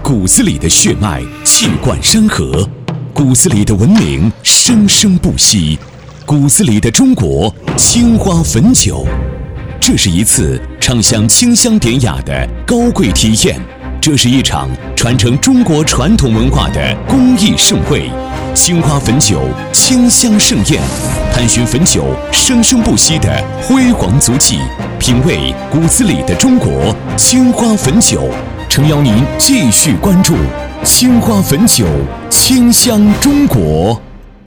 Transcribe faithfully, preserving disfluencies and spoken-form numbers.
骨子里的血脉气贯山河，骨子里的文明生生不息，骨子里的中国青花汾酒。这是一次畅享清香典雅的高贵体验，这是一场传承中国传统文化的公益盛会。青花汾酒清香盛宴，探寻汾酒生生不息的辉煌足迹，品味骨子里的中国青花汾酒。诚邀您继续关注青花汾酒，清香中国。